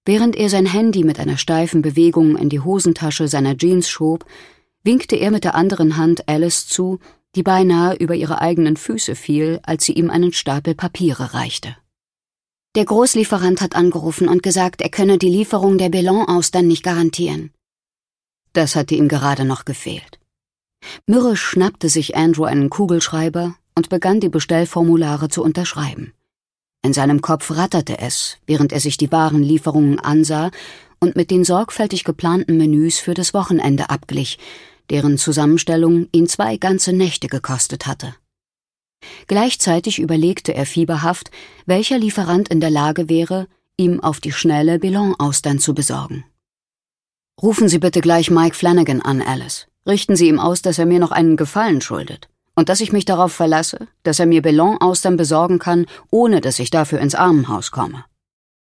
Während er sein Handy mit einer steifen Bewegung in die Hosentasche seiner Jeans schob, winkte er mit der anderen Hand Alice zu, die beinahe über ihre eigenen Füße fiel, als sie ihm einen Stapel Papiere reichte. »Der Großlieferant hat angerufen und gesagt, er könne die Lieferung der Belon-Austern nicht garantieren.« Das hatte ihm gerade noch gefehlt. Mürrisch schnappte sich Andrew einen Kugelschreiber und begann die Bestellformulare zu unterschreiben. In seinem Kopf ratterte es, während er sich die Warenlieferungen ansah und mit den sorgfältig geplanten Menüs für das Wochenende abglich, deren Zusammenstellung ihn 2 ganze Nächte gekostet hatte. Gleichzeitig überlegte er fieberhaft, welcher Lieferant in der Lage wäre, ihm auf die Schnelle Belon-Austern zu besorgen. »Rufen Sie bitte gleich Mike Flanagan an, Alice. Richten Sie ihm aus, dass er mir noch einen Gefallen schuldet und dass ich mich darauf verlasse, dass er mir Belon-Austern besorgen kann, ohne dass ich dafür ins Armenhaus komme.«